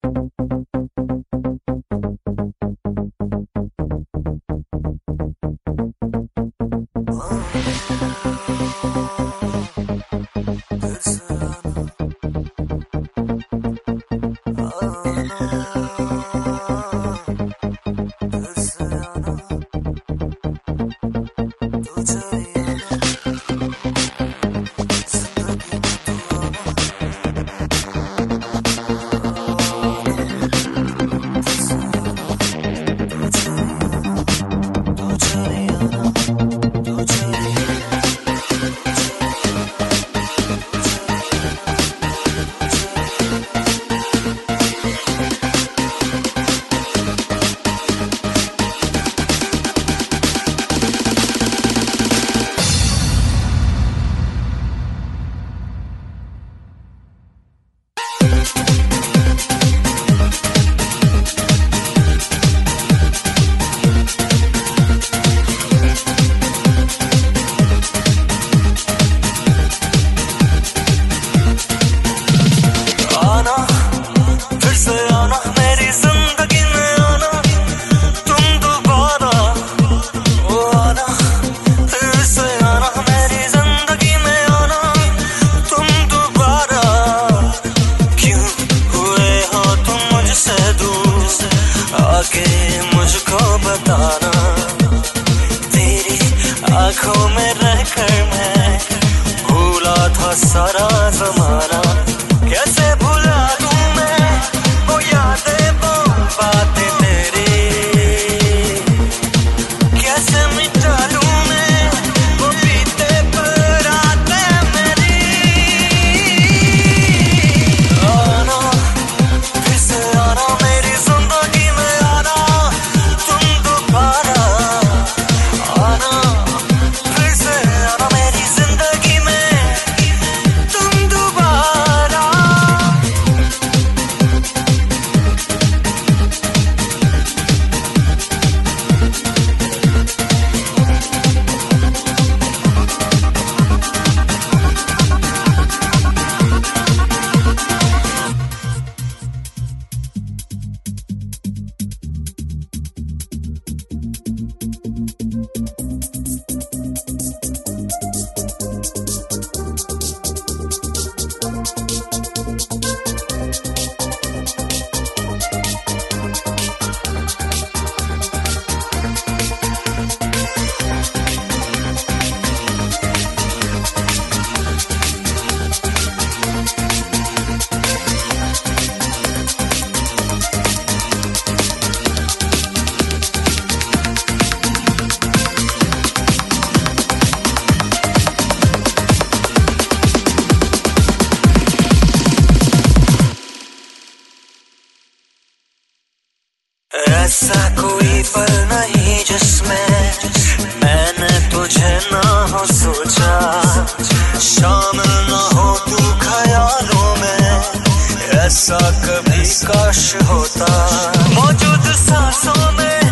मुझको बताना, तेरी आंखों में रहकर मैं भूला था सारा जमाना। कैसे भूला दूं मैं वो यादें, वो बातें तेरी, कैसे मिटा दूं मैं वो बीते पर रातें मेरी। आना फिर से आना मेरी जिंदगी में, आना तुम दोबारा, आना फिर से आना मेरी जिंदगी में तुम दोबारा। ऐसा कोई पल नहीं जिसमें मैंने तुझे ना हो सोचा, शामिल ना हो तू ख्यालों में, ऐसा कभी काश होता। मौजूद सांसों में